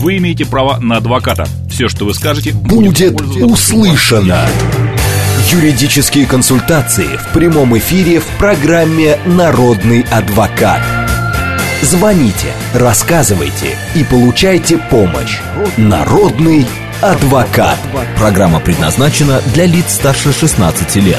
Вы имеете право на адвоката. Все, что вы скажете, будет услышано. Юридические консультации в прямом эфире в программе «Народный адвокат». Звоните, рассказывайте и получайте помощь. Народный адвокат. Программа предназначена для лиц старше 16 лет.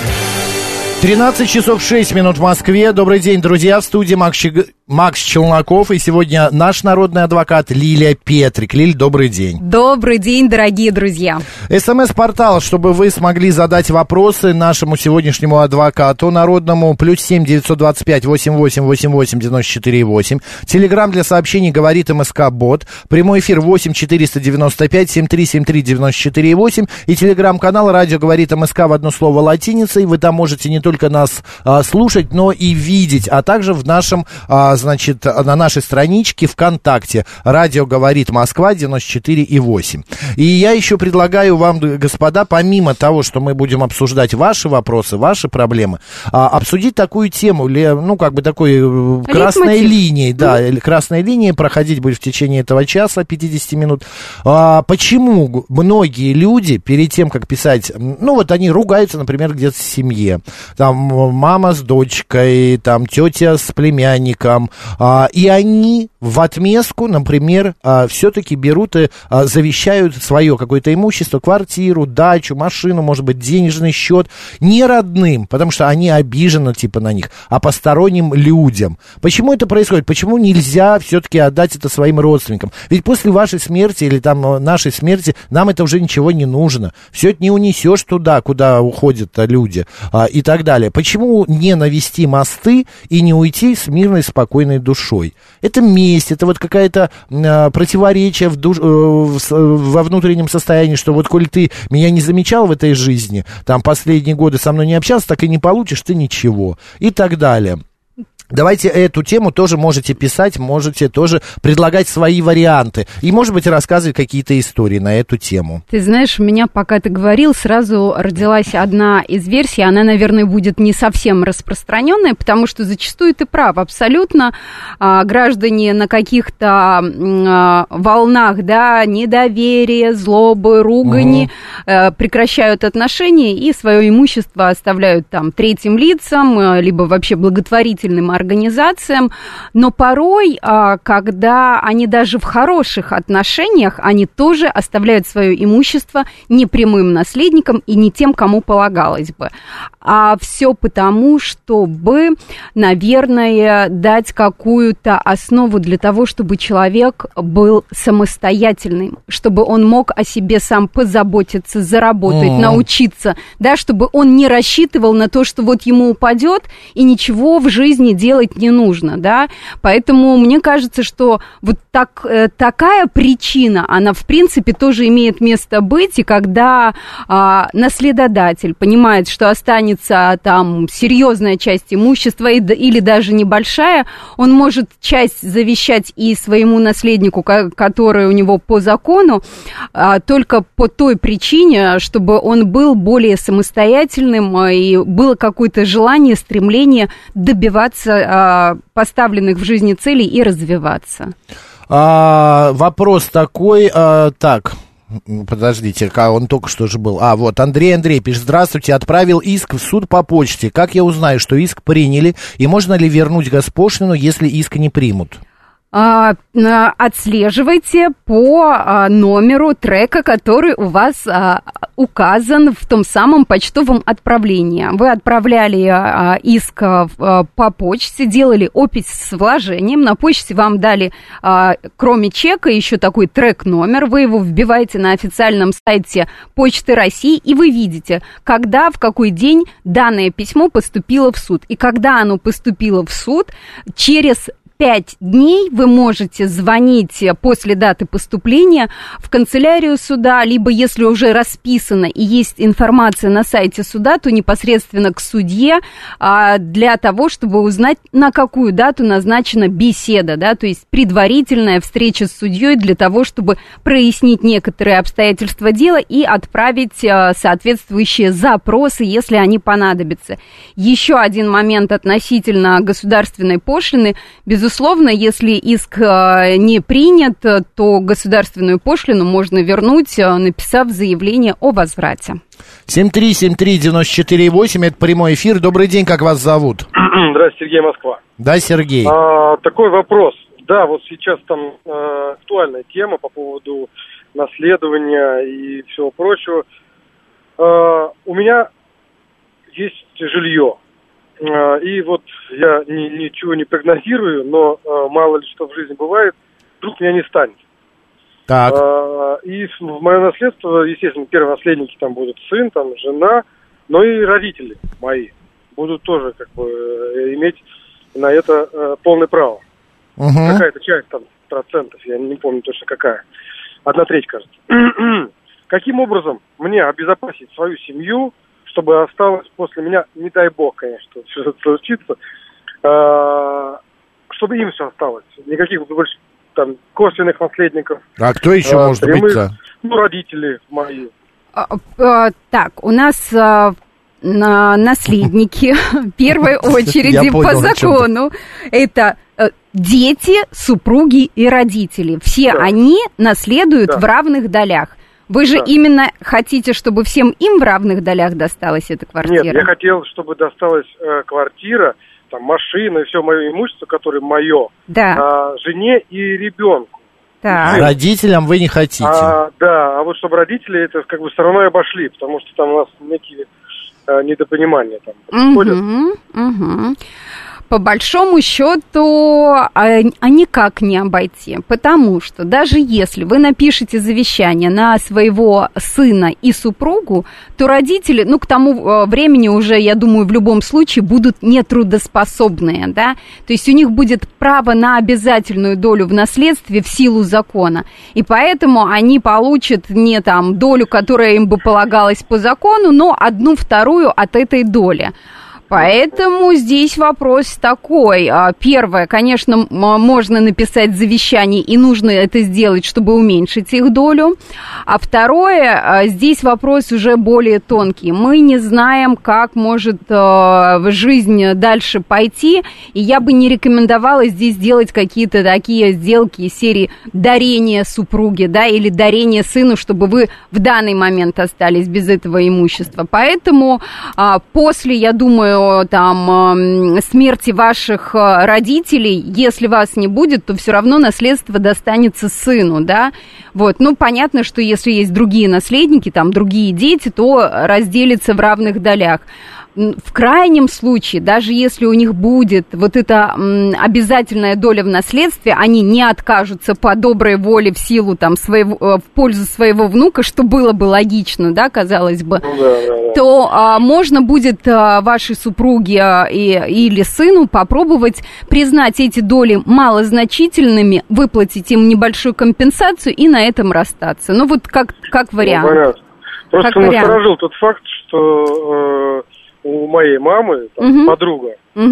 13 часов 6 минут в Москве. Добрый день, друзья. В студии Макс Челноков. И сегодня наш народный адвокат Лилия Петрик. Лиль, добрый день. Добрый день, дорогие друзья. СМС-портал, чтобы вы смогли задать вопросы нашему сегодняшнему адвокату народному. +7 925 88 88 94 8. Телеграм для сообщений говорит МСК-бот. Прямой эфир 8 495 7373 94 8. И телеграм-канал радио говорит МСК в одно слово латиницей. Вы там можете не только нас слушать, но и видеть, а также в нашем, на нашей страничке ВКонтакте «Радио говорит Москва» 94,8. И я еще предлагаю вам, господа, помимо того, что мы будем обсуждать ваши вопросы, ваши проблемы, обсудить такую тему, такой красной линией, красной линией проходить будет в течение этого часа, 50 минут. Почему многие люди перед тем, как писать, они ругаются, например, где-то в семье, там мама с дочкой, там тетя с племянником, и они в отместку, например, все-таки берут и завещают свое какое-то имущество, квартиру, дачу, машину, может быть, денежный счет, не родным, потому что они обижены на них, а посторонним людям. Почему это происходит? Почему нельзя все-таки отдать это своим родственникам? Ведь после вашей смерти или нашей смерти нам это уже ничего не нужно. Все это не унесешь туда, куда уходят люди и так далее. Почему не навести мосты и не уйти с мирной, спокойной душой? Это месть, это какая-то противоречие во внутреннем состоянии, что коль ты меня не замечал в этой жизни, там последние годы со мной не общался, так и не получишь ты ничего и так далее. Давайте эту тему тоже можете писать, можете тоже предлагать свои варианты. И, может быть, рассказывать какие-то истории на эту тему. Ты знаешь, у меня, пока ты говорил, сразу родилась одна из версий. Она, наверное, будет не совсем распространенная, потому что зачастую ты прав. Абсолютно граждане на каких-то волнах, недоверия, злобы, ругани прекращают отношения и свое имущество оставляют третьим лицам, либо вообще благотворительным организациям, но порой, когда они даже в хороших отношениях, они тоже оставляют свое имущество не прямым наследникам и не тем, кому полагалось бы. А все потому, чтобы, наверное, дать какую-то основу для того, чтобы человек был самостоятельным, чтобы он мог о себе сам позаботиться, заработать, научиться, чтобы он не рассчитывал на то, что ему упадет и ничего в жизни делать не нужно, Поэтому мне кажется, что такая причина, она, в принципе, тоже имеет место быть, и когда наследодатель понимает, что останется серьезная часть имущества или даже небольшая, он может часть завещать и своему наследнику, который у него по закону, только по той причине, чтобы он был более самостоятельным и было какое-то желание, стремление добиваться поставленных в жизни целей и развиваться. Вопрос такой, подождите, он только что же был. Андрей пишет: здравствуйте, отправил иск в суд по почте. Как я узнаю, что иск приняли, и можно ли вернуть госпошлину, если иск не примут? Отслеживайте по номеру трека, который у вас указан в том самом почтовом отправлении. Вы отправляли иск по почте, делали опись с вложением, на почте вам дали, кроме чека, еще такой трек-номер, вы его вбиваете на официальном сайте Почты России, и вы видите, когда, в какой день данное письмо поступило в суд. И когда оно поступило в суд, через 5 дней вы можете звонить после даты поступления в канцелярию суда, либо если уже расписано и есть информация на сайте суда, то непосредственно к судье для того, чтобы узнать, на какую дату назначена беседа, то есть предварительная встреча с судьей для того, чтобы прояснить некоторые обстоятельства дела и отправить соответствующие запросы, если они понадобятся. Еще один момент относительно государственной пошлины. Безусловно, безусловно, если иск не принят, то государственную пошлину можно вернуть, написав заявление о возврате. 7373948, это прямой эфир. Добрый день, как вас зовут? Здравствуйте, Сергей, Москва. Да, Сергей. Такой вопрос. Да, вот сейчас там актуальная тема по поводу наследования и всего прочего. У меня есть жилье. И вот я ничего не прогнозирую, но мало ли что в жизни бывает, вдруг меня не станет. Так. И в мое наследство, естественно, первые наследники там будут сын, там жена, но и родители мои будут тоже как бы иметь на это полное право. Угу. Какая-то часть там процентов, я не помню точно какая. 1/3, кажется. Каким образом мне обезопасить свою семью, чтобы осталось после меня, не дай бог, конечно, что-то случится, чтобы им все осталось. Никаких больше там косвенных наследников. А кто еще может быть-то? Ну, родители мои. Так, у нас наследники в первой очереди по закону это дети, супруги и родители. Все они наследуют в равных долях. Вы же именно хотите, чтобы всем им в равных долях досталась эта квартира? Нет, я хотел, чтобы досталась квартира, там, машина и все мое имущество, которое мое, жене и ребенку. Так. Родителям вы не хотите? Да, а вот чтобы родители это как бы стороной обошли, потому что там у нас некие недопонимания там происходят. По большому счету, никак не обойти, потому что даже если вы напишете завещание на своего сына и супругу, то родители, к тому времени уже, я думаю, в любом случае будут нетрудоспособные, да, то есть у них будет право на обязательную долю в наследстве в силу закона, и поэтому они получат не там долю, которая им бы полагалась по закону, но 1/2 от этой доли. Поэтому здесь вопрос такой. Первое, конечно, можно написать завещание, и нужно это сделать, чтобы уменьшить их долю. А второе, здесь вопрос уже более тонкий. Мы не знаем, как может жизнь дальше пойти, и я бы не рекомендовала здесь делать какие-то такие сделки из серии дарения супруге, да, или дарения сыну, чтобы вы в данный момент остались без этого имущества. Поэтому после, я думаю, там смерти ваших родителей, если вас не будет, то все равно наследство достанется сыну, да, вот, понятно, что если есть другие наследники, там, другие дети, то разделится в равных долях. В крайнем случае, даже если у них будет вот эта обязательная доля в наследстве, они не откажутся по доброй воле в силу там в пользу своего внука, что было бы логично, да, казалось бы, то можно будет вашей супруге или сыну попробовать признать эти доли малозначительными, выплатить им небольшую компенсацию и на этом расстаться. Вот как вариант. Понятно. Просто насторожил тот факт, что у моей мамы подруга,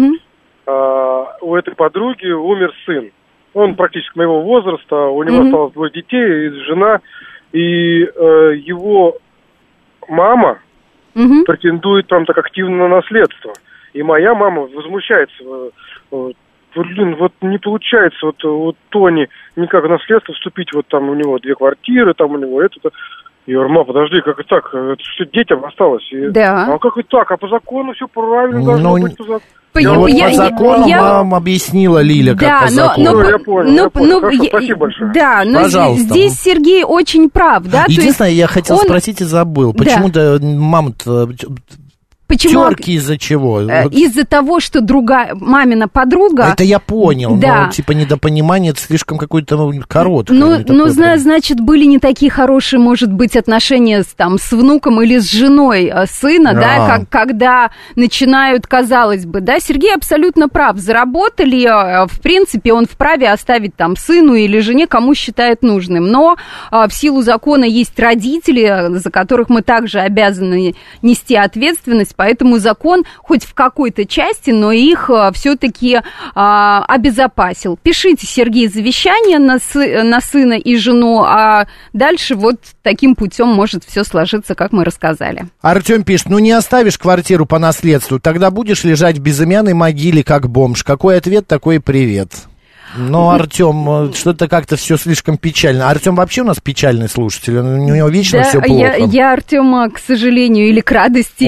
у этой подруги умер сын. Он практически моего возраста, у него осталось 2 детей, жена, и его мама претендует там так активно на наследство. И моя мама возмущается. Вот не получается вот Тони никак в наследство вступить, вот там у него 2 квартиры, там у него это-то. Я говорю, мама, подожди, как и так? Это все детям осталось. А как и так? А по закону все правильно должно быть по закону. По закону вам объяснила Лиля, как по закону. Я понял. Хорошо, спасибо большое. Да, но здесь Сергей очень прав, да? Единственное, я хотел спросить и забыл. Почему-то мама-то... Терки из-за чего? Из-за того, что мамина подруга... Это я понял, но недопонимание, это слишком какое-то короткое. Значит, были не такие хорошие, может быть, отношения с внуком или с женой сына, да, когда начинают, казалось бы, да, Сергей абсолютно прав, заработали, в принципе, он вправе оставить там сыну или жене, кому считает нужным, но в силу закона есть родители, за которых мы также обязаны нести ответственность, поэтому закон хоть в какой-то части, но их все-таки обезопасил. Пишите, Сергей, завещание на сына и жену, а дальше вот таким путем может все сложиться, как мы рассказали. Артем пишет, не оставишь квартиру по наследству, тогда будешь лежать в безымянной могиле, как бомж. Какой ответ, такой привет. Ну, Артем, что-то как-то все слишком печально. Артем вообще у нас печальный слушатель, у него вечно все плохо. Я Артема, к сожалению, или к радости,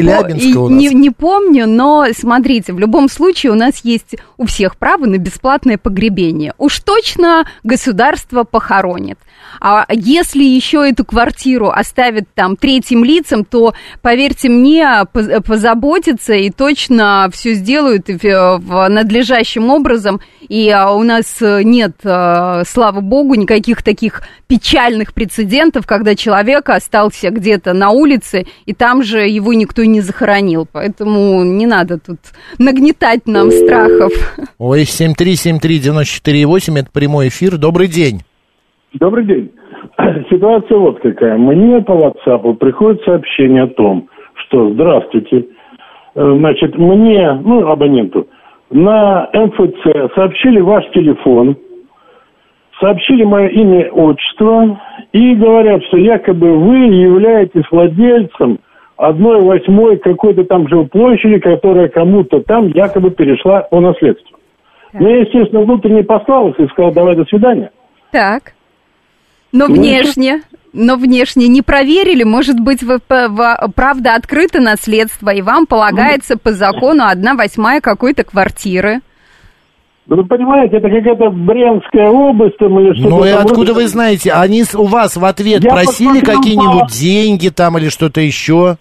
не помню, но смотрите, в любом случае у нас есть у всех право на бесплатное погребение. Уж точно государство похоронит. А если еще эту квартиру оставят там третьим лицам, то, поверьте мне, позаботятся и точно все сделают надлежащим образом. И у нас нет, слава богу, никаких таких печальных прецедентов, когда человек остался где-то на улице, и там же его никто не захоронил. Поэтому не надо тут нагнетать нам страхов. Ой, 7373948, это прямой эфир. Добрый день. Добрый день. Ситуация вот какая. Мне по WhatsApp приходит сообщение о том, что здравствуйте, значит, мне, абоненту, на МФЦ сообщили ваш телефон, сообщили мое имя, отчество и говорят, что якобы вы являетесь владельцем 1/8 какой-то там жилплощади, которая кому-то там якобы перешла по наследству. Но я, естественно, внутренне послал и сказал, давай, до свидания. Так. Но внешне не проверили, может быть, правда открыто наследство, и вам полагается по закону 1/8 какой-то квартиры. Да вы понимаете, это какая-то Брянская область там или что-то. Ну и откуда вы знаете? Они у вас в ответ просили какие-нибудь деньги там или что-то еще?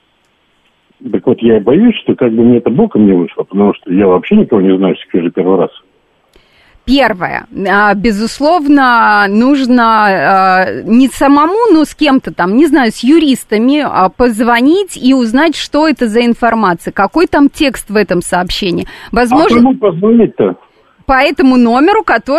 Так вот, я боюсь, что как бы мне это боком не вышло, потому что я вообще никого не знаю, скажи первый раз. Первое, безусловно, нужно не самому, но с кем-то там, не знаю, с юристами позвонить и узнать, что это за информация, какой там текст в этом сообщении. Возможно, кому позвонить-то? По этому номеру,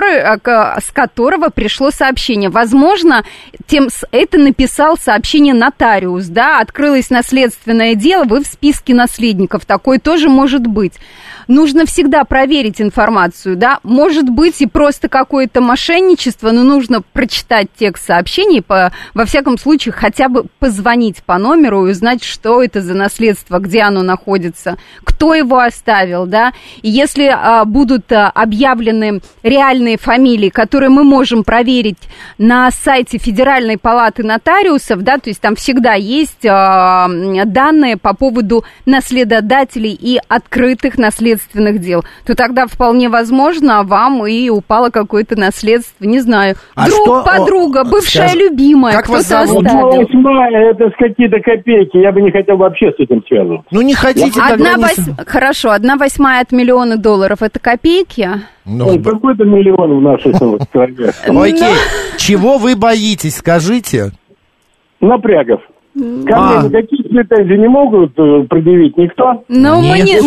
с которого пришло сообщение. Возможно, это написал сообщение нотариус, да, открылось наследственное дело, вы в списке наследников, такое тоже может быть. Нужно всегда проверить информацию, да, может быть и просто какое-то мошенничество, но нужно прочитать текст сообщений, во всяком случае хотя бы позвонить по номеру и узнать, что это за наследство, где оно находится, кто его оставил, да, и если будут объявлены реальные фамилии, которые мы можем проверить на сайте Федеральной палаты нотариусов, да, то есть там всегда есть данные по поводу наследодателей и открытых наследственных дел, то тогда вполне возможно вам и упало какое-то наследство, не знаю, подруга, бывшая любимая, как кто-то вас зовут? оставил. 1/8 это какие-то копейки, я бы не хотел вообще с этим связываться. Ну не хотите, Хорошо, 1/8 от $1 миллион это копейки? Какой-то миллион в нашей стране. Окей, чего вы боитесь, скажите? Напрягов. Ко мне никаких претензий не могут предъявить никто? Ну,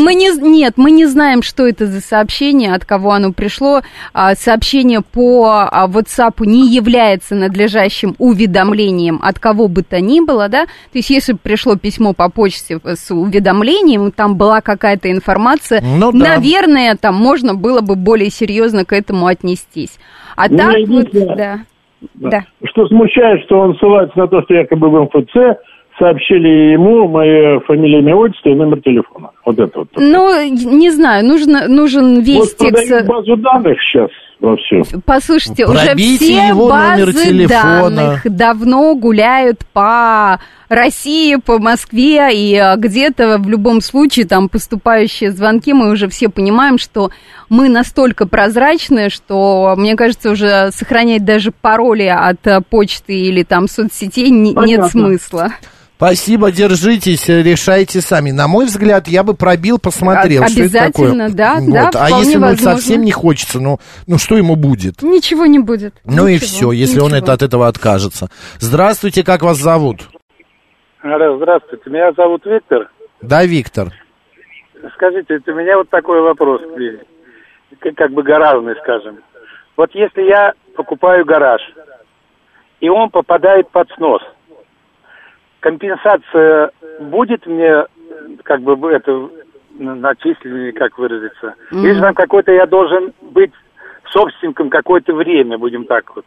мы не знаем, что это за сообщение, от кого оно пришло. Сообщение по WhatsApp не является надлежащим уведомлением от кого бы то ни было, да? То есть, если бы пришло письмо по почте с уведомлением, там была какая-то информация, наверное, там можно было бы более серьезно к этому отнестись. А так вот, да. Что смущает, что он ссылается на то, что якобы в МФЦ сообщили ему мое фамилия, имя, отчество и номер телефона. Вот это вот. Ну, не знаю, нужен весь текст. Вот базу данных сейчас вовсю. Послушайте, уже все базы данных давно гуляют по России, по Москве, и где-то в любом случае там поступающие звонки, мы уже все понимаем, что мы настолько прозрачны, что, мне кажется, уже сохранять даже пароли от почты или там соцсетей нет смысла. Спасибо, держитесь, решайте сами. На мой взгляд, я бы пробил, посмотрел, что это такое. Обязательно, да, вот. да, А если ему совсем не хочется, ну что ему будет? Ничего не будет. Ну и все, если он от этого откажется. Здравствуйте, как вас зовут? Здравствуйте, меня зовут Виктор. Да, Виктор. Скажите, у меня вот такой вопрос, как бы гаражный, скажем. Вот если я покупаю гараж, и он попадает под снос, компенсация будет мне, как бы, это начисленнее, как выразиться? Или же там какой-то я должен быть собственником какое-то время, будем так вот?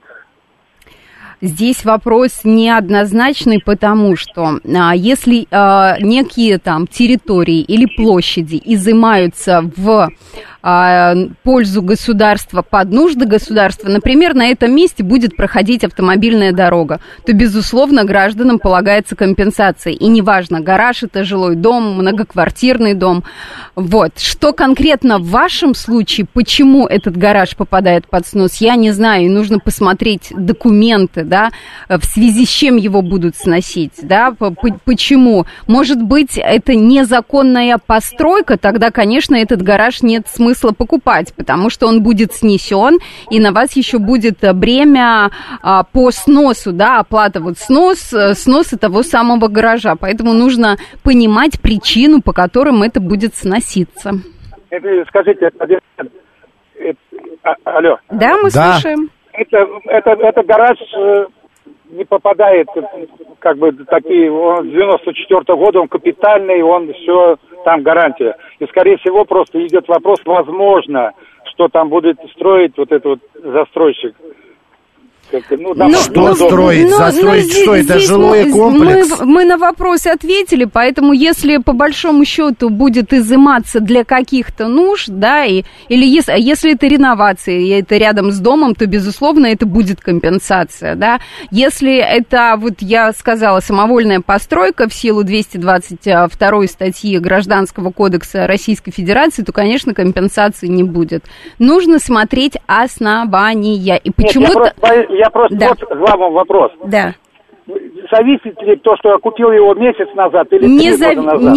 Здесь вопрос неоднозначный, потому что если некие там территории или площади изымаются в пользу государства, под нужды государства, например, на этом месте будет проходить автомобильная дорога, то, безусловно, гражданам полагается компенсация. И неважно, гараж это жилой дом, многоквартирный дом. Вот. Что конкретно в вашем случае, почему этот гараж попадает под снос, я не знаю. И нужно посмотреть документы, да, в связи с чем его будут сносить, да, почему. Может быть, это незаконная постройка, тогда, конечно, этот гараж нет смысла покупать, потому что он будет снесен, и на вас еще будет бремя по сносу, да, оплата вот сноса того самого гаража. Поэтому нужно понимать причину, по которым это будет сноситься. Скажите, алло. Да, мы слушаем. Это гараж не попадает, как бы, такие, он с 94-го года, он капитальный, он все, там гарантия. И, скорее всего, просто идет вопрос, возможно, что там будет строить вот этот вот застройщик. Что строить? Застроить что? Это жилой комплекс? Мы на вопрос ответили, поэтому если по большому счету будет изыматься для каких-то нужд, да, или если это реновация, и это рядом с домом, то, безусловно, это будет компенсация, да. Если это, вот я сказала, самовольная постройка в силу 222 статьи Гражданского кодекса Российской Федерации, то, конечно, компенсации не будет. Нужно смотреть основания. И почему-то... Я просто вот главный вопрос. Да. Зависит ли то, что я купил его месяц назад или 3 года назад?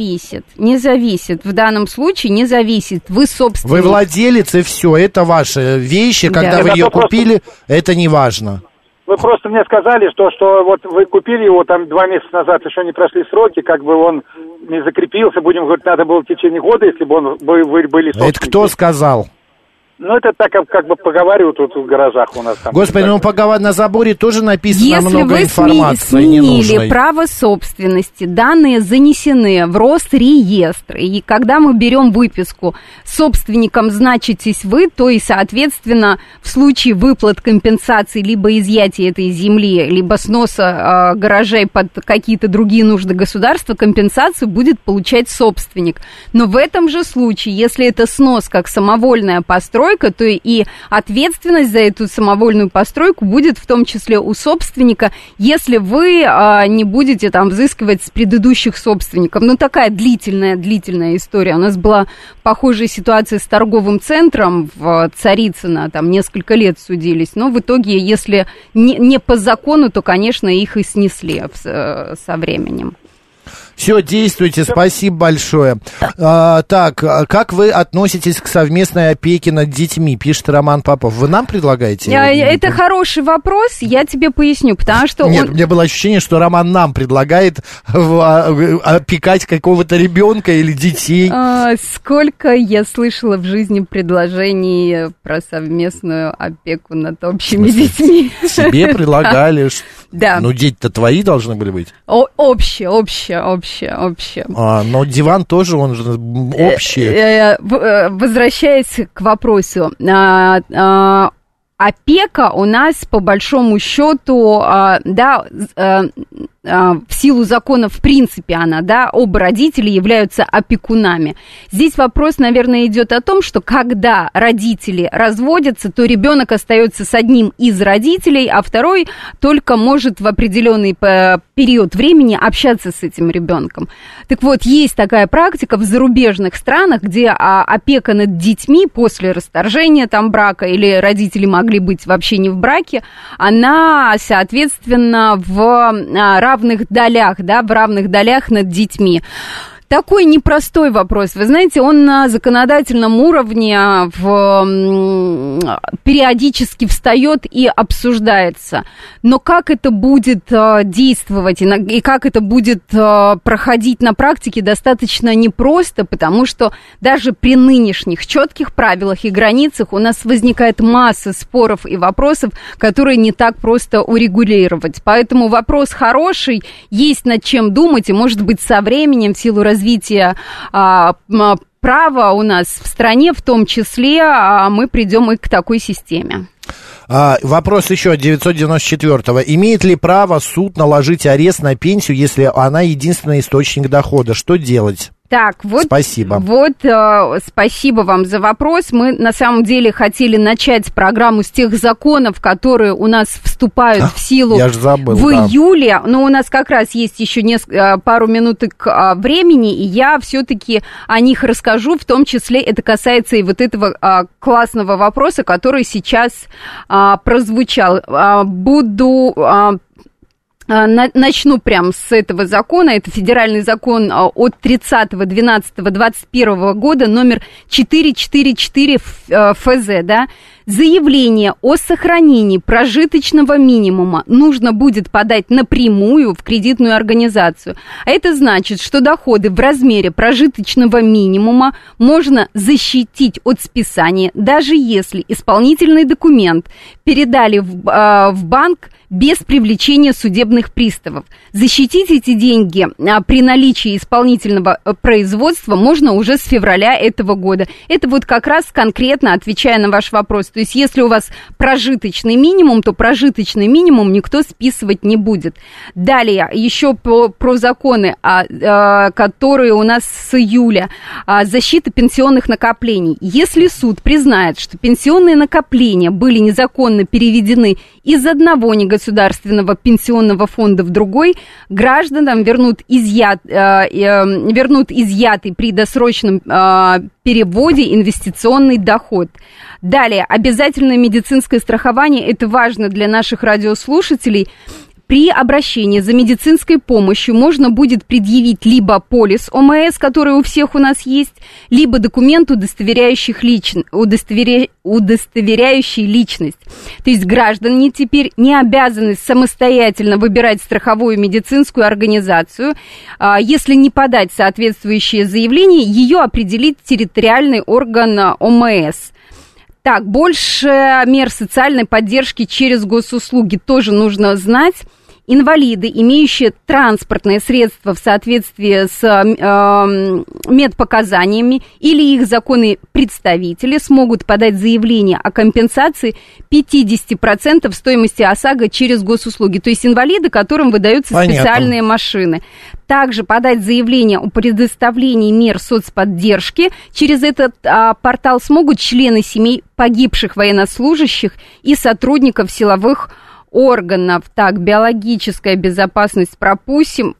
Не зависит. В данном случае не зависит. Вы собственник. Вы владелец, и все. Это ваши вещи. Когда вы ее купили, это не важно. Вы просто мне сказали, что вот вы купили его там 2 месяца назад, еще не прошли сроки, как бы он не закрепился. Будем говорить, надо было в течение года, если бы вы были собственники. Это кто сказал? Ну, это так, как бы поговаривают тут в гаражах у нас. Там, Господи, на заборе тоже написано много информации ненужной. Если вы сменили право собственности, данные занесены в Росреестр, и когда мы берем выписку, собственником значитесь вы, то и, соответственно, в случае выплат компенсации либо изъятия этой земли, либо сноса гаражей под какие-то другие нужды государства, компенсацию будет получать собственник. Но в этом же случае, если это снос как самовольная постройка, то и ответственность за эту самовольную постройку будет в том числе у собственника, если вы не будете там взыскивать с предыдущих собственников. Ну, такая длительная история. У нас была похожая ситуация с торговым центром в Царицыно, там несколько лет судились, но в итоге, если не по закону, то, конечно, их и снесли со временем. Все, действуйте, спасибо большое. Так, как вы относитесь к совместной опеке над детьми, пишет Роман Попов. Вы нам предлагаете? Это хороший вопрос, я тебе поясню, потому что... Нет, у меня было ощущение, что Роман нам предлагает опекать какого-то ребенка или детей. Сколько я слышала в жизни предложений про совместную опеку над общими детьми. Себе предлагали? Да. Ну, дети-то твои должны были быть? Общие. Но диван тоже, он же общий. Возвращаясь к вопросу, опека у нас, по большому счету, в силу закона, в принципе, оба родителя являются опекунами. Здесь вопрос, наверное, идет о том, что когда родители разводятся, то ребенок остается с одним из родителей, а второй только может в определенный период времени общаться с этим ребенком. Так вот, есть такая практика в зарубежных странах, где опека над детьми после расторжения там брака, или родители могли быть вообще не в браке, она, соответственно, в равных долях над детьми. Такой непростой вопрос. Вы знаете, он на законодательном уровне периодически встает и обсуждается. Но как это будет действовать и как это будет проходить на практике, достаточно непросто, потому что даже при нынешних четких правилах и границах у нас возникает масса споров и вопросов, которые не так просто урегулировать. Поэтому вопрос хороший, есть над чем думать, и, может быть, со временем, в силу развития права у нас в стране, в том числе, мы придем и к такой системе. Вопрос еще от 994-го. Имеет ли право суд наложить арест на пенсию, если она единственный источник дохода? Что делать? Так, вот, спасибо. Спасибо вам за вопрос. Мы на самом деле хотели начать программу с тех законов, которые у нас вступают в силу июле. Но у нас как раз есть еще пару минуток времени, и я все-таки о них расскажу. В том числе это касается и вот этого классного вопроса, который сейчас прозвучал. Начну прямо с этого закона. Это федеральный закон от 30.12.21 года, номер 444 ФЗ, да. Заявление о сохранении прожиточного минимума нужно будет подать напрямую в кредитную организацию. А это значит, что доходы в размере прожиточного минимума можно защитить от списания, даже если исполнительный документ передали в банк без привлечения судебных приставов. Защитить эти деньги при наличии исполнительного производства можно уже с февраля этого года. Это вот как раз конкретно отвечая на ваш вопрос. То есть если у вас прожиточный минимум, то прожиточный минимум никто списывать не будет. Далее еще про законы, которые у нас с июля. Защита пенсионных накоплений. Если суд признает, что пенсионные накопления были незаконно переведены из одного негосударственного пенсионного фонда в другой, гражданам вернут изъятый при досрочном переводе инвестиционный доход. Далее, обязательное медицинское страхование, это важно для наших радиослушателей. При обращении за медицинской помощью можно будет предъявить либо полис ОМС, который у всех у нас есть, либо документ, удостоверяющий личность. То есть граждане теперь не обязаны самостоятельно выбирать страховую медицинскую организацию. Если не подать соответствующее заявление, ее определит территориальный орган ОМС. Так, больше мер социальной поддержки через госуслуги тоже нужно знать. Инвалиды, имеющие транспортное средство в соответствии с медпоказаниями или их законные представители смогут подать заявление о компенсации 50% стоимости ОСАГО через госуслуги. То есть инвалиды, которым выдаются специальные машины. Также подать заявление о предоставлении мер соцподдержки. Через этот портал смогут члены семей погибших военнослужащих и сотрудников силовых органов. Так, биологическая безопасность пропустим,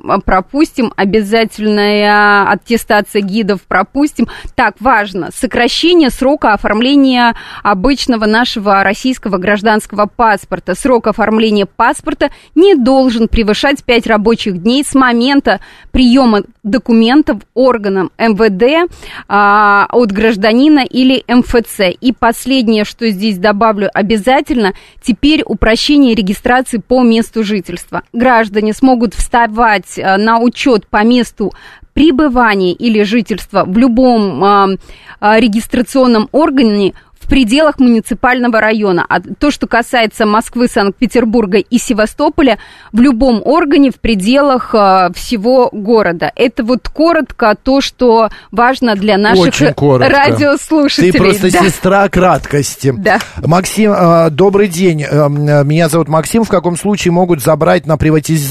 обязательная аттестация гидов пропустим. Так, важно, сокращение срока оформления обычного нашего российского гражданского паспорта. Срок оформления паспорта не должен превышать 5 рабочих дней с момента приема документов органам МВД от гражданина или МФЦ. И последнее, что здесь добавлю, обязательно теперь упрощение регистрации по месту жительства. Граждане смогут вставать на учет по месту пребывания или жительства в любом регистрационном органе в пределах муниципального района. А то, что касается Москвы, Санкт-Петербурга и Севастополя, в любом органе в пределах всего города. Это вот коротко то, что важно для наших радиослушателей. Ты просто сестра краткости. Да. Максим, добрый день. Меня зовут Максим. В каком случае могут забрать на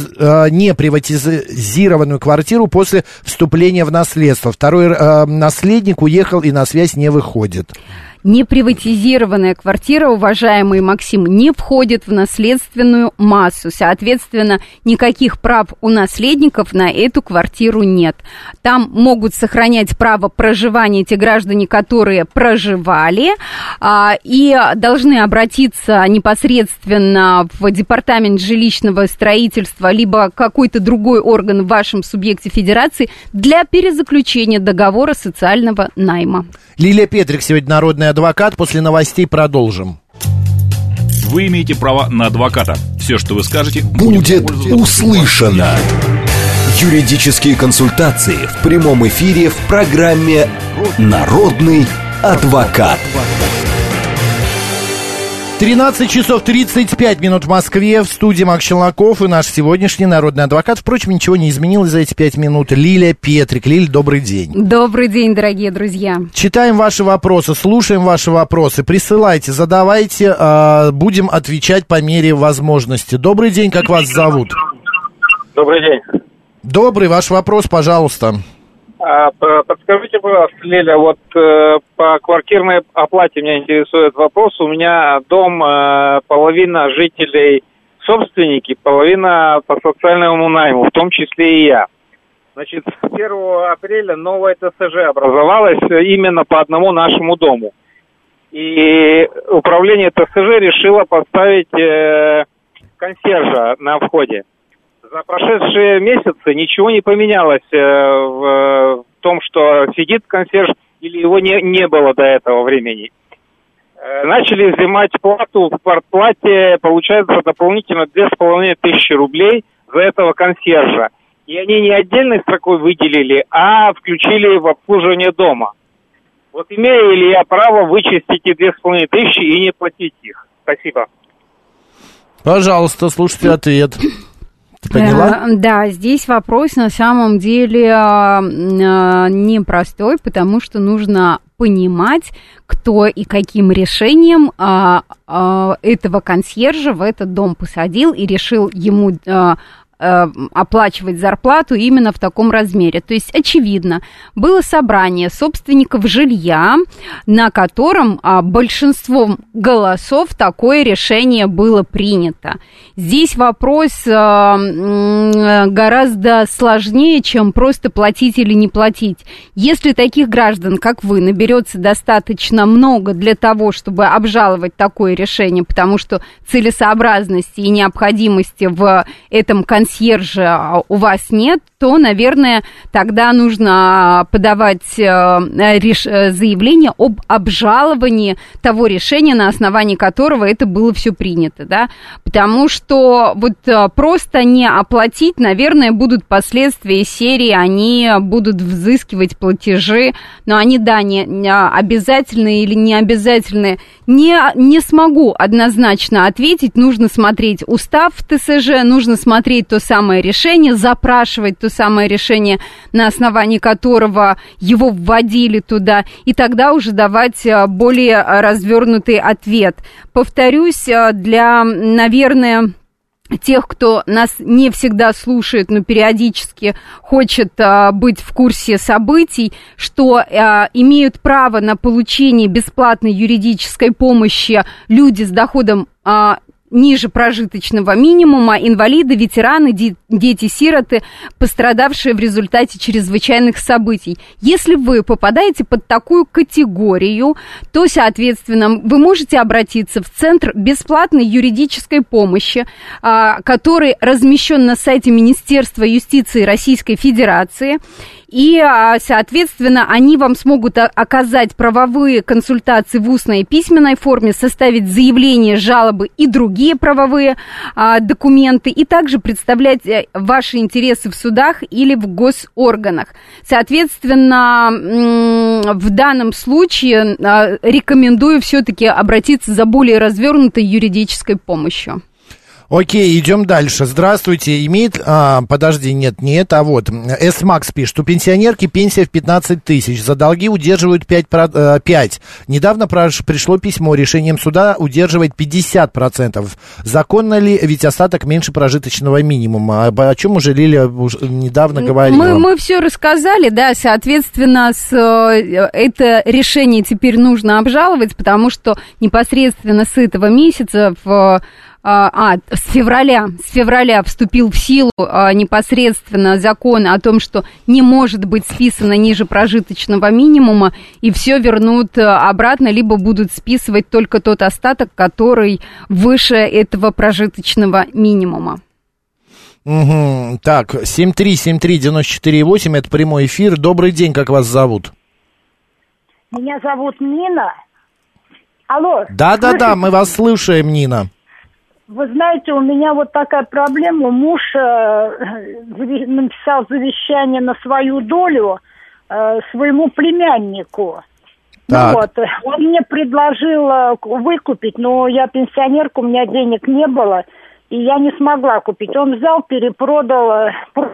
неприватизированную квартиру после вступления в наследство? Второй наследник уехал и на связь не выходит. Неприватизированная квартира, уважаемый Максим, не входит в наследственную массу. Соответственно, никаких прав у наследников на эту квартиру нет. Там могут сохранять право проживания те граждане, которые проживали, и должны обратиться непосредственно в департамент жилищного строительства либо какой-то другой орган в вашем субъекте федерации для перезаключения договора социального найма. Лилия Петрик сегодня народный адвокат. После новостей продолжим. Вы имеете право на адвоката. Все, что вы скажете, будет услышано. Юридические консультации в прямом эфире в программе «Народный адвокат». 13 часов 35 минут в Москве. В студии Макс Челноков и наш сегодняшний народный адвокат. Впрочем, ничего не изменилось за эти 5 минут. Лилия Петрик. Лиль, добрый день. Добрый день, дорогие друзья. Читаем ваши вопросы, слушаем ваши вопросы. Присылайте, задавайте. Будем отвечать по мере возможности. Добрый день, как вас зовут? Добрый день. Добрый, ваш вопрос, пожалуйста. Подскажите, пожалуйста, Леля, вот по квартирной оплате меня интересует вопрос. У меня дом, половина жителей собственники, половина по социальному найму, в том числе и я. Значит, с 1 апреля новое ТСЖ образовалось именно по одному нашему дому. И управление ТСЖ решило поставить консьержа на входе. За прошедшие месяцы ничего не поменялось в том, что сидит консьерж или его не было до этого времени. Начали взимать плату, в квартплате получается дополнительно 2500 рублей за этого консьержа. И они не отдельной строкой выделили, а включили в обслуживание дома. Вот имею ли я право вычесть эти 2500 и не платить их? Спасибо. Пожалуйста, слушайте ответ. Ты поняла? Да, здесь вопрос на самом деле непростой, потому что нужно понимать, кто и каким решением этого консьержа в этот дом посадил и решил ему оплачивать зарплату именно в таком размере. То есть, очевидно, было собрание собственников жилья, на котором большинством голосов такое решение было принято. Здесь вопрос гораздо сложнее, чем просто платить или не платить. Если таких граждан, как вы, наберется достаточно много для того, чтобы обжаловать такое решение, потому что целесообразности и необходимости в этом консьерже у вас нет, то, наверное, тогда нужно подавать заявление об обжаловании того решения, на основании которого это было все принято, да, потому что вот просто не оплатить, наверное, будут последствия серии, они будут взыскивать платежи, но они, да, не обязательные или не обязательные, не смогу однозначно ответить, нужно смотреть устав ТСЖ, нужно смотреть то самое решение, запрашивать то самое решение, на основании которого его вводили туда, и тогда уже давать более развернутый ответ. Повторюсь, для, наверное, тех, кто нас не всегда слушает, но периодически хочет быть в курсе событий, что имеют право на получение бесплатной юридической помощи люди с доходом ниже прожиточного минимума, инвалиды, ветераны, дети-сироты, пострадавшие в результате чрезвычайных событий. Если вы попадаете под такую категорию, то, соответственно, вы можете обратиться в Центр бесплатной юридической помощи, который размещен на сайте Министерства юстиции Российской Федерации. И, соответственно, они вам смогут оказать правовые консультации в устной и письменной форме, составить заявление, жалобы и другие правовые документы, и также представлять ваши интересы в судах или в госорганах. Соответственно, в данном случае рекомендую все-таки обратиться за более развернутой юридической помощью. Окей, идем дальше. Здравствуйте. Имеет... подожди, нет, не это, а вот. S-Max пишет. У пенсионерки пенсия в 15 тысяч. За долги удерживают 5. Недавно пришло письмо. Решением суда удерживать 50%. Законно ли? Ведь остаток меньше прожиточного минимума. О чем уже Лилия недавно говорила? Мы все рассказали, да. Соответственно, это решение теперь нужно обжаловать, потому что непосредственно с этого месяца с февраля вступил в силу непосредственно закон о том, что не может быть списано ниже прожиточного минимума, и все вернут обратно, либо будут списывать только тот остаток, который выше этого прожиточного минимума. Угу. Так, 7373948, это прямой эфир. Добрый день, как вас зовут? Меня зовут Нина. Алло. Да, мы вас слушаем, Нина. Вы знаете, у меня вот такая проблема. Муж написал завещание на свою долю своему племяннику. Так. Ну вот, он мне предложил выкупить, но я пенсионерка, у меня денег не было, и я не смогла купить. Он взял, перепродал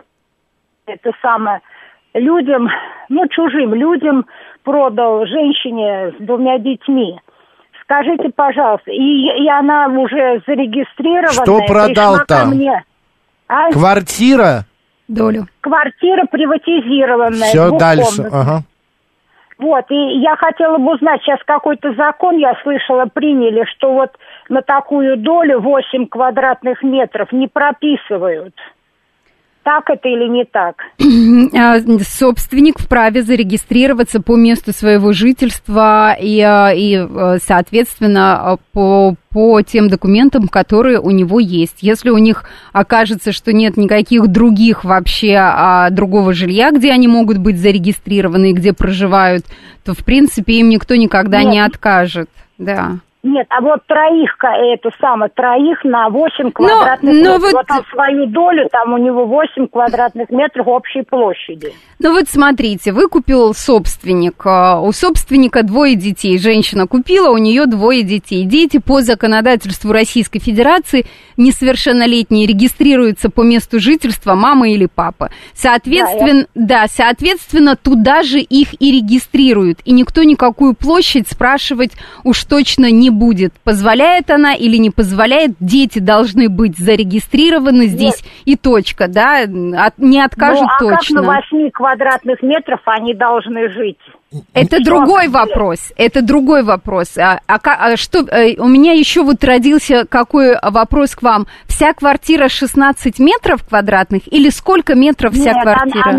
это самое людям, чужим людям продал, женщине с 2 детьми. Скажите, пожалуйста, и она уже зарегистрирована. Что продал там? Ко мне. Квартира? долю. Квартира приватизированная. Все, дальше. Ага. Вот, и я хотела бы узнать, сейчас какой-то закон, я слышала, приняли, что вот на такую долю 8 квадратных метров не прописывают. Так это или не так? Собственник вправе зарегистрироваться по месту своего жительства и соответственно, по тем документам, которые у него есть. Если у них окажется, что нет никаких других вообще другого жилья, где они могут быть зарегистрированы и где проживают, то, в принципе, им никто никогда не откажет. Да. Нет, а вот троих на 8 квадратных метров. Вот там свою долю, там у него 8 квадратных метров общей площади. Ну вот смотрите, выкупил собственник, у собственника 2 детей, женщина купила, у нее 2 детей. Дети по законодательству Российской Федерации несовершеннолетние регистрируются по месту жительства мамы или папы. Соответственно, туда же их и регистрируют. И никто никакую площадь спрашивать уж точно не будет. Позволяет она или не позволяет, дети должны быть зарегистрированы здесь и точка, да, не откажут точно. Как на 8 квадратных метров они должны жить? Это другой вопрос. Это другой вопрос. У меня еще вот родился какой вопрос к вам. Вся квартира 16 метров квадратных или сколько метров вся квартира?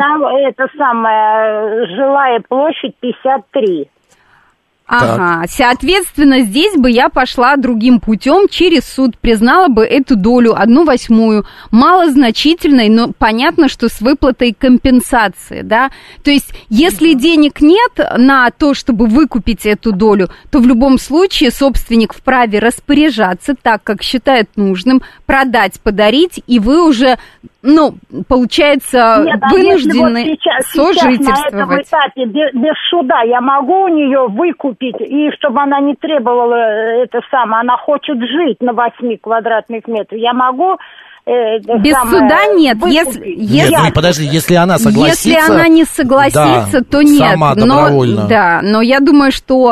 Жилая площадь 53. Ага, соответственно, здесь бы я пошла другим путем, через суд, признала бы эту долю, 1/8, малозначительной, но понятно, что с выплатой компенсации, да. То есть, если денег нет на то, чтобы выкупить эту долю, то в любом случае собственник вправе распоряжаться так, как считает нужным, продать, подарить, и вы уже... получается, вынуждены сожительствовать. Сейчас на этом этапе без суда я могу у нее выкупить, и чтобы она не требовала она хочет жить на 8 квадратных метрах, я могу... Без суда нет. Нет, подожди, если она согласится... Если она не согласится, то нет. Сама добровольно. Но я думаю, что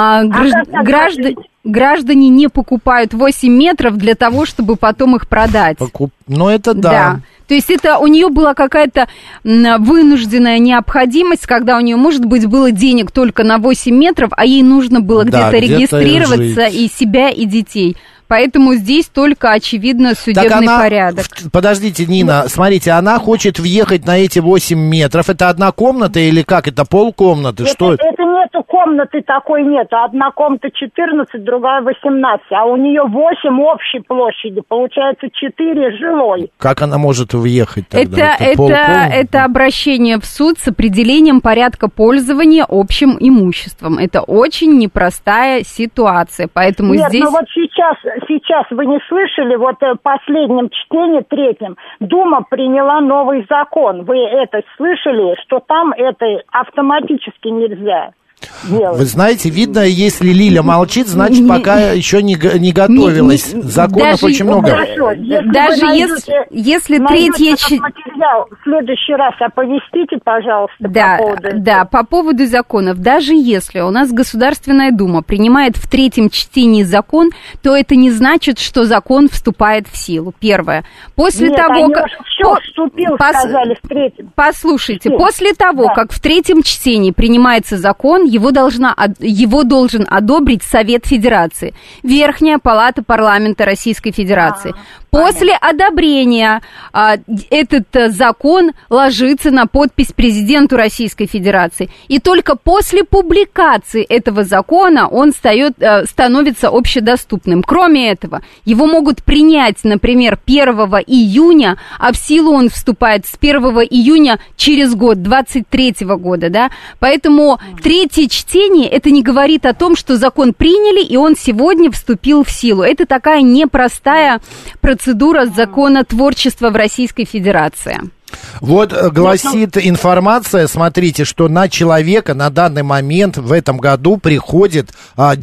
граждане не покупают 8 метров для того, чтобы потом их продать. Это да. То есть это у нее была какая-то вынужденная необходимость, когда у нее, может быть, было денег только на 8 метров, а ей нужно было где-то регистрироваться и себя, и детей. Поэтому здесь только, очевидно, судебный порядок. Подождите, Нина, смотрите, она хочет въехать на эти 8 метров. Это одна комната или как? Это полкомнаты? Что это? Это нету комнаты такой нет. Одна комната 14, другая 18. А у нее 8 общей площади. Получается 4 жилой. Как она может въехать тогда? Это обращение в суд с определением порядка пользования общим имуществом. Это очень непростая ситуация. Поэтому здесь... вот сейчас вы не слышали, вот в последнем чтении, 3-м, Дума приняла новый закон. Вы это слышали, что там это автоматически нельзя делать? Вы знаете, видно, если Лиля молчит, значит, пока еще не готовилась. Законов очень много. Хорошо. Даже если третья... материал, в следующий раз оповестите, пожалуйста, по поводу законов. Даже если у нас Государственная Дума принимает в 3-м чтении закон, то это не значит, что закон вступает в силу. Первое. После того, как... сказали в 3-м. Послушайте, после того, как в 3-м чтении принимается закон, его должен одобрить Совет Федерации, Верхняя Палата Парламента Российской Федерации. После одобрения этот закон ложится на подпись президенту Российской Федерации. И только после публикации этого закона он становится общедоступным. Кроме этого, его могут принять, например, 1 июня, а в силу он вступает с 1 июня через год, 23 года, да? Поэтому 3-е чтение, это не говорит о том, что закон приняли, и он сегодня вступил в силу. Это такая непростая процедура законотворчества в Российской Федерации. Вот гласит информация, смотрите, что на человека на данный момент в этом году приходится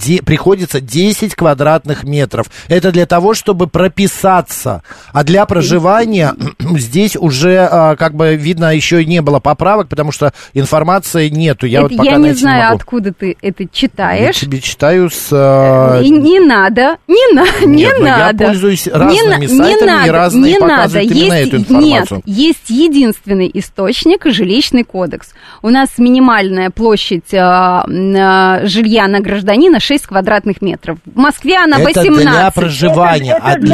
10 квадратных метров. Это для того, чтобы прописаться. А для проживания здесь уже, как бы видно, еще не было поправок, потому что информации нету. Я не знаю, откуда ты это читаешь. Я тебе читаю с... Не надо. Я пользуюсь разными сайтами, и разные показывают именно эту информацию. Нет, есть единственный источник – жилищный кодекс. У нас минимальная площадь жилья на гражданина 6 квадратных метров. В Москве она 18. Это для проживания,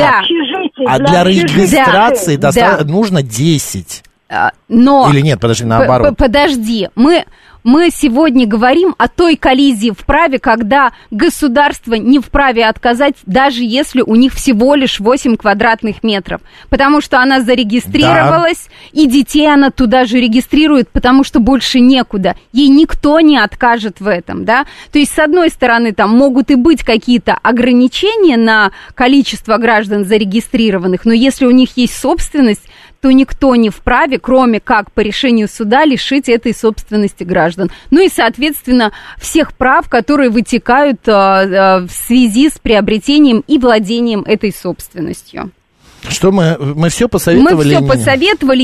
а для регистрации нужно 10. Но... Или нет, подожди, наоборот. Подожди, мы сегодня говорим о той коллизии в праве, когда государство не вправе отказать, даже если у них всего лишь 8 квадратных метров. Потому что она зарегистрировалась, и детей она туда же регистрирует, потому что больше некуда. Ей никто не откажет в этом, да. То есть, с одной стороны, там могут и быть какие-то ограничения на количество граждан зарегистрированных, но если у них есть собственность, то никто не вправе, кроме как по решению суда, лишить этой собственности граждан. Ну и, соответственно, всех прав, которые вытекают в связи с приобретением и владением этой собственностью. Что мы все посоветовали? Мы все посоветовали,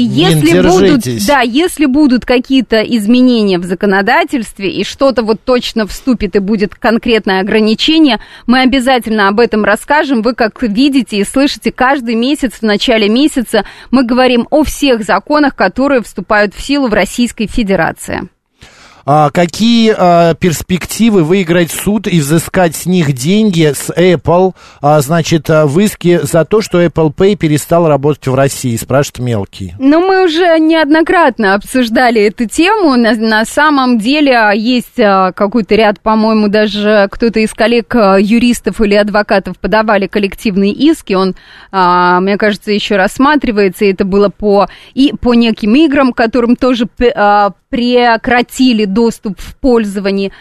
если будут какие-то изменения в законодательстве и что-то вот точно вступит и будет конкретное ограничение, мы обязательно об этом расскажем. Вы, как видите и слышите, каждый месяц, в начале месяца мы говорим о всех законах, которые вступают в силу в Российской Федерации. Какие перспективы выиграть суд и взыскать с них деньги с Apple, в иске за то, что Apple Pay перестал работать в России, спрашивает Мелкий. Ну, мы уже неоднократно обсуждали эту тему. На самом деле есть какой-то ряд, по-моему, даже кто-то из коллег юристов или адвокатов подавали коллективные иски. Он, мне кажется, еще рассматривается. И это было по неким играм, которым тоже прекратили доступ в пользовании.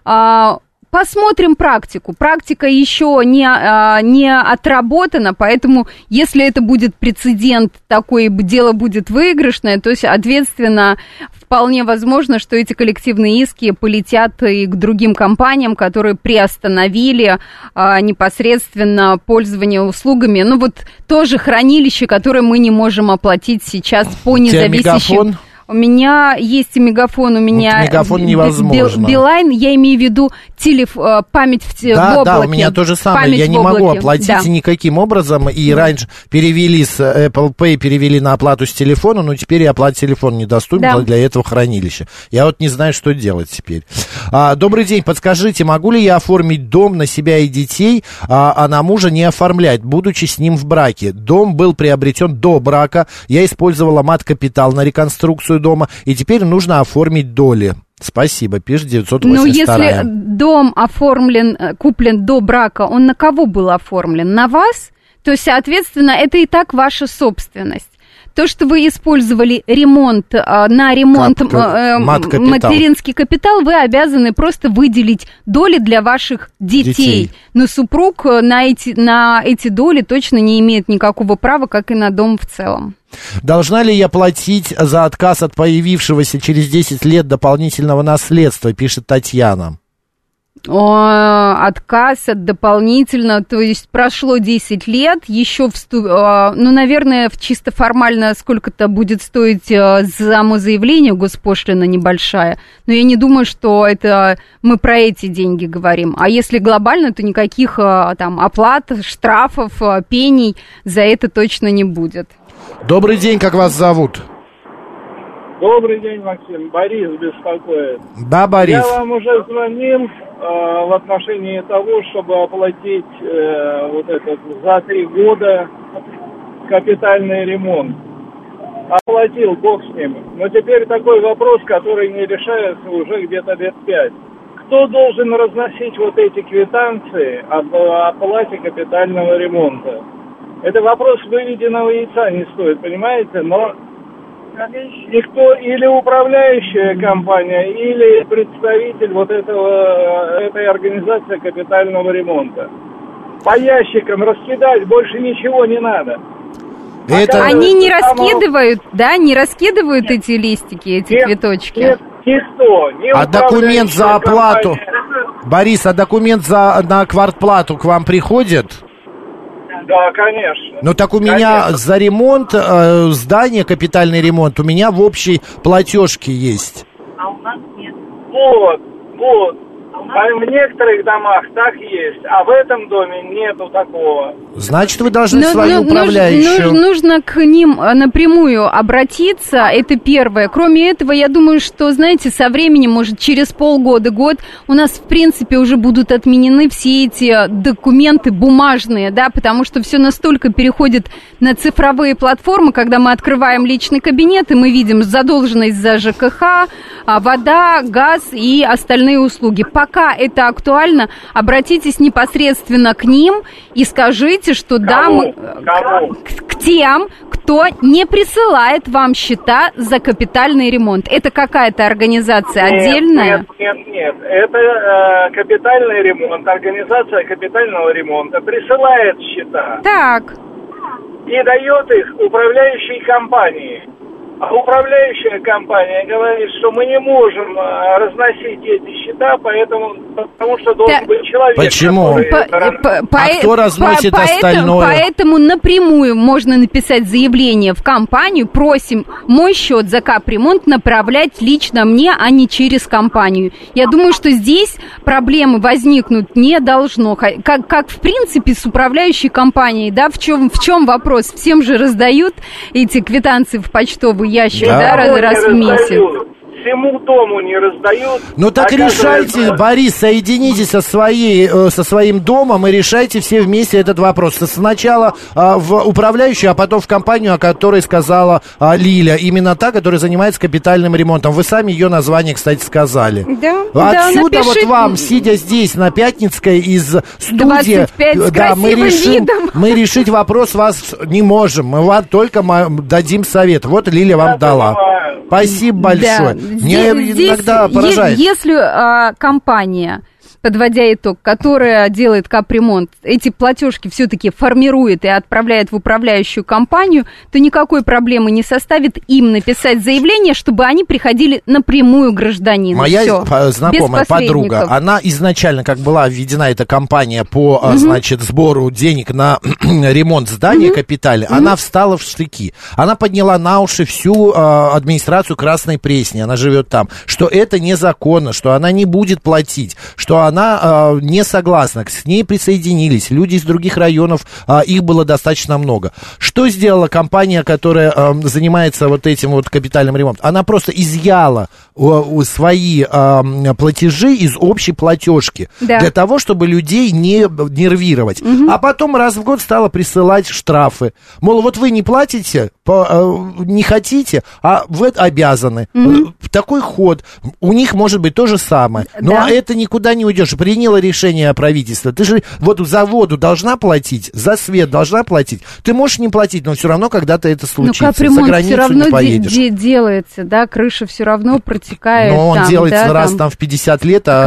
Посмотрим практику. Практика еще не отработана, поэтому если это будет прецедент, такое дело будет выигрышное, то, соответственно, вполне возможно, что эти коллективные иски полетят и к другим компаниям, которые приостановили непосредственно пользование услугами. Ну вот тоже хранилище, которое мы не можем оплатить сейчас по независящим... У меня есть и Мегафон, у меня Мегафон невозможно. Билайн, я имею в виду память в облаке. Да, у меня то же самое, я не могу оплатить никаким образом, и раньше перевели с Apple Pay, перевели на оплату с телефона, но теперь и оплата телефона недоступна для этого хранилища. Я вот не знаю, что делать теперь. Добрый день, подскажите, могу ли я оформить дом на себя и детей, а на мужа не оформлять, будучи с ним в браке? Дом был приобретен до брака, я использовала мат-капитал на реконструкцию дома, и теперь нужно оформить доли. Спасибо, пишет 982. Ну, если дом куплен до брака, он на кого был оформлен? На вас? То, соответственно, это и так ваша собственность. То, что вы использовали на ремонт материнский капитал, вы обязаны просто выделить доли для ваших детей. Но супруг на эти доли точно не имеет никакого права, как и на дом в целом. Должна ли я платить за отказ от появившегося через 10 лет дополнительного наследства, пишет Татьяна. Отказ от дополнительного, то есть прошло 10 лет, еще наверное, чисто формально сколько-то будет стоить самозаявление, госпошлина небольшая, но я не думаю, что это мы про эти деньги говорим, а если глобально, то никаких там оплат, штрафов, пений за это точно не будет. Добрый день, как вас зовут? Добрый день, Максим. Борис беспокоит. Да, Борис. Я вам уже звонил в отношении того, чтобы оплатить за 3 года капитальный ремонт. Оплатил, бог с ним. Но теперь такой вопрос, который не решается уже где-то лет 5. Кто должен разносить вот эти квитанции об оплате капитального ремонта? Это вопрос выведенного яйца не стоит, понимаете? Но никто, или управляющая компания, или представитель этой организации капитального ремонта. По ящикам раскидать, больше ничего не надо. Они не раскидывают, не раскидывают эти листики, эти цветочки? Нет, никто. А документ за оплату, Борис, документ на квартплату к вам приходит? Да, конечно. Ну так у меня за ремонт здания, капитальный ремонт, у меня в общей платежке есть. А у нас нет. Вот. в некоторых домах так есть, а в этом доме нету такого. Значит, вы должны свою управляющую... Нужно к ним напрямую обратиться, это первое. Кроме этого, я думаю, что, знаете, со временем, может, через полгода, год, у нас, в принципе, уже будут отменены все эти документы бумажные, да, потому что все настолько переходит на цифровые платформы, когда мы открываем личный кабинет, и мы видим задолженность за ЖКХ, вода, газ и остальные услуги. Пока это актуально, обратитесь непосредственно к ним и скажите, что да, мы к тем, кто не присылает вам счета за капитальный ремонт. Это какая-то организация отдельная? Нет. Это капитальный ремонт. Организация капитального ремонта присылает счета. Так. И дает их управляющей компании. А управляющая компания говорит, что мы не можем разносить эти счета, потому что должен быть человек. Почему? Кто разносит остальное? Поэтому напрямую можно написать заявление в компанию, просим мой счет за капремонт направлять лично мне, а не через компанию. Я думаю, что здесь проблемы возникнуть не должно. Как в принципе с управляющей компанией, да, в чем вопрос? Всем же раздают эти квитанции в почтовый ящик, да, раз в месяц. Всему дому не раздают. Ну так решайте, Борис, соединитесь со своим домом и решайте все вместе этот вопрос. Сначала в управляющую, а потом в компанию, о которой сказала Лиля. Именно та, которая занимается капитальным ремонтом. Вы сами ее название, кстати, сказали. Да. Отсюда вот вам, сидя здесь на Пятницкой из студии, 25 с красивым видом. Мы решить вопрос вас не можем. Мы вам только дадим совет. Вот Лиля вам дала. Спасибо большое. Меня иногда поражает. Если компания, подводя итог, которая делает капремонт, эти платежки все-таки формирует и отправляет в управляющую компанию, то никакой проблемы не составит им написать заявление, чтобы они приходили напрямую к гражданину. Моя знакомая подруга, она изначально, как была введена эта компания по, значит, сбору денег на ремонт здания капитального, она встала в штыки. Она подняла на уши всю администрацию Красной Пресни, она живет там, что это незаконно, что она не будет платить, что она не согласна, к ней присоединились люди из других районов, их было достаточно много. Что сделала компания, которая занимается вот этим вот капитальным ремонтом? Она просто изъяла свои платежи из общей платежки, для того, чтобы людей не нервировать. А потом раз в год стала присылать штрафы. Мол, вот вы не платите, не хотите, а вы обязаны. Такой ход. У них может быть то же самое. Но это никуда не уйдешь. Приняло решение правительства. Ты же вот за воду должна платить, за свет должна платить. Ты можешь не платить, но все равно когда-то это случится. За границу все равно не поедешь. Делается, да, крыша все равно протекает. Но он делается раз там в 50 лет, а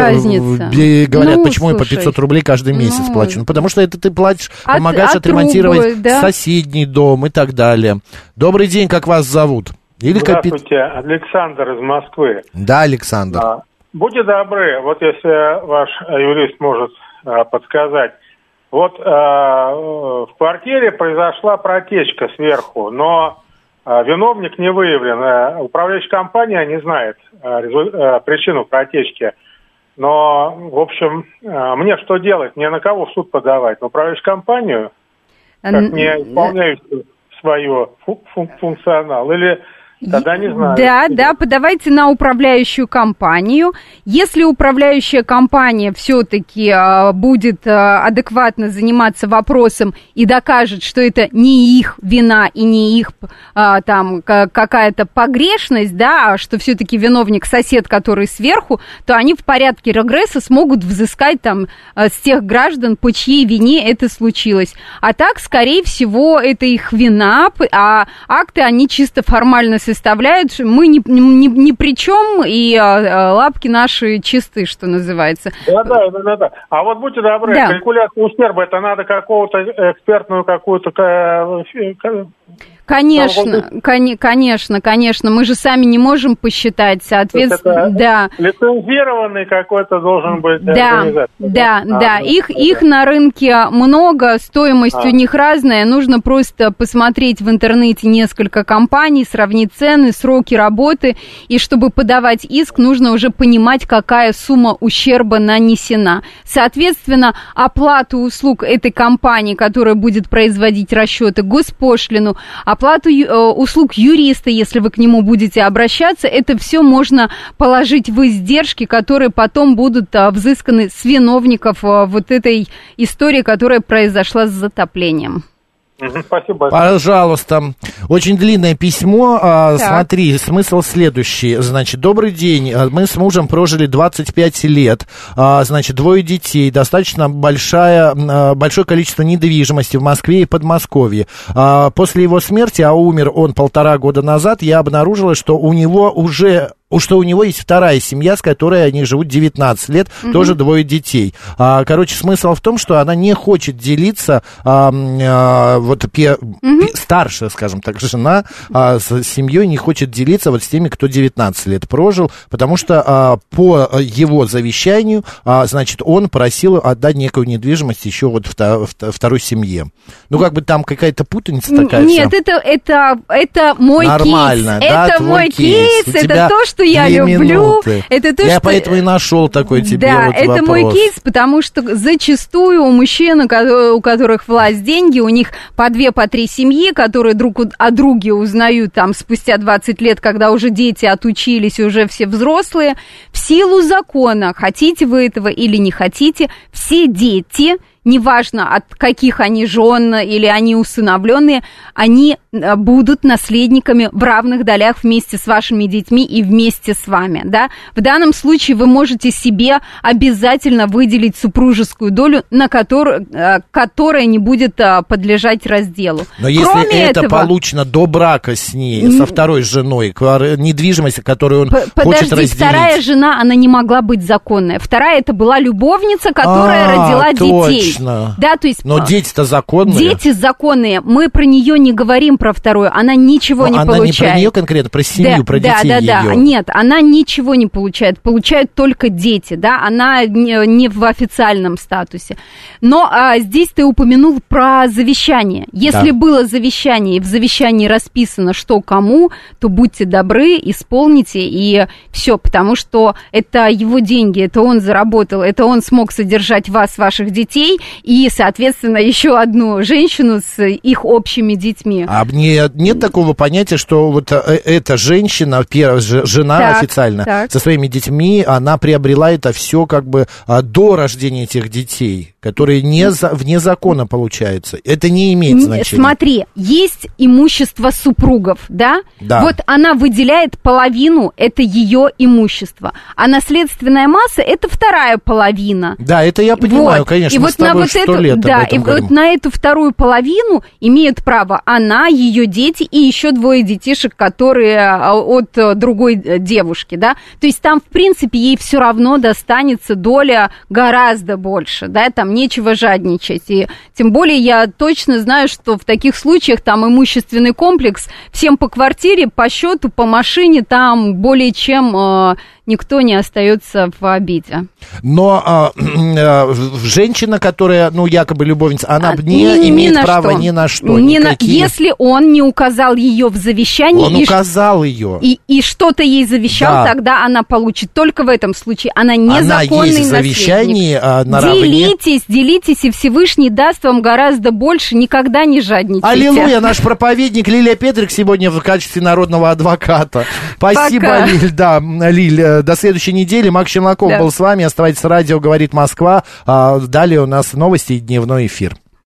люди говорят, почему я по 500 рублей каждый месяц плачу. Ну, потому что это ты платишь, помогаешь отремонтировать соседний дом и так далее. Добрый день, как вас зовут? Здравствуйте, Александр из Москвы. Да, Александр. Будьте добры, вот если ваш юрист может подсказать. Вот в квартире произошла протечка сверху, но виновник не выявлен. Управляющая компания не знает причину протечки. Но, в общем, мне что делать? Мне на кого в суд подавать? На управляющую компанию, как не исполняющую свою функционал? Или... Тогда не знаю. Да, подавайте на управляющую компанию. Если управляющая компания все-таки будет адекватно заниматься вопросом и докажет, что это не их вина и не их там какая-то погрешность, да, а что все-таки виновник сосед, который сверху, то они в порядке регресса смогут взыскать там с тех граждан, по чьей вине это случилось. А так, скорее всего, это их вина, а акты они чисто формально составляют, мы ни при чем, и лапки наши чисты, что называется. Да. А вот будьте добры, калькуляция ущерба, это надо какого-то экспертную какую-то... Конечно, конечно. Мы же сами не можем посчитать, соответственно, да. Лицензированный какой-то должен быть организатор. Да. Их на рынке много, стоимость у них разная. Нужно просто посмотреть в интернете несколько компаний, сравнить цены, сроки работы. И чтобы подавать иск, нужно уже понимать, какая сумма ущерба нанесена. Соответственно, оплату услуг этой компании, которая будет производить расчеты, госпошлину, оплату услуг юриста, если вы к нему будете обращаться, это все можно положить в издержки, которые потом будут взысканы с виновников вот этой истории, которая произошла с затоплением. Спасибо. Пожалуйста. Очень длинное письмо. Смотри, смысл следующий. Значит, добрый день. Мы с мужем прожили 25 лет. Значит, 2 детей. Достаточно большое количество недвижимости в Москве и Подмосковье. После его смерти, а умер он 1,5 года назад, я обнаружила, что у него есть вторая семья, с которой они живут 19 лет, тоже 2 детей. Короче, смысл в том, что она не хочет делиться, старшая, скажем так, жена с семьей не хочет делиться вот с теми, кто 19 лет прожил, потому что по его завещанию, значит, он просил отдать некую недвижимость еще вот второй семье. Ну, как бы там какая-то путаница такая. Нет, это мой нормально, кейс. Да, это мой кейс, это то, что я люблю. Это то, я поэтому и нашел такой тебе вот это вопрос. мой кейс, потому что зачастую у мужчин, у которых власть, деньги, у них по 2, по 3 семьи, которые друг о друге узнают там спустя 20 лет, когда уже дети отучились, уже все взрослые. В силу закона, хотите вы этого или не хотите, все дети, неважно, от каких они жен или они усыновленные, они будут наследниками в равных долях вместе с вашими детьми и вместе с вами, да. В данном случае вы можете себе обязательно выделить супружескую долю, которая не будет подлежать разделу. Но если это получено до брака с ней, со второй женой, недвижимость, которую он хочет разделить. Вторая жена, она не могла быть законная. Вторая, это была любовница, которая родила детей. Да, то есть, но дети-то законные. Дети законные. Мы про нее не говорим, про вторую. Она ничего не получает. Она не про нее конкретно, про семью, про детей ее. Да. Нет, она ничего не получает. Получают только дети, да. Она не в официальном статусе. Но здесь ты упомянул про завещание. Если было завещание, и в завещании расписано, что кому, то будьте добры, исполните, и все, потому что это его деньги, это он заработал, это он смог содержать вас, ваших детей, и, соответственно, еще одну женщину с их общими детьми. А нет такого понятия, что вот эта женщина, первая жена официально, со своими детьми, она приобрела это все как бы до рождения этих детей, которые вне закона получаются. Это не имеет значения. Смотри, есть имущество супругов, да? Вот она выделяет половину, это ее имущество. А наследственная масса, это вторая половина. Да, это я понимаю, конечно. И вот на вот эту, вот на эту вторую половину имеют право она, ее дети и еще 2 детишек, которые от другой девушки, да. То есть там, в принципе, ей все равно достанется доля гораздо больше, да, там нечего жадничать. И тем более я точно знаю, что в таких случаях там имущественный комплекс всем по квартире, по счету, по машине, там более чем никто не остается в обиде. Но женщина, которая, якобы любовница, она не имеет права ни на что. Если он не указал ее в завещании. Он указал ее. И что-то ей завещал, тогда она получит. Только в этом случае она незаконный наследник. Завещании наравне. Делитесь, и Всевышний даст вам гораздо больше. Никогда не жадничайте. Аллилуйя, наш проповедник Лилия Петрик сегодня в качестве народного адвоката. Спасибо, Лиль. Да, Лиль. До следующей недели. Макс Челноков был с вами. Оставайтесь, радио «Говорит Москва». Далее у нас новости и дневной эфир.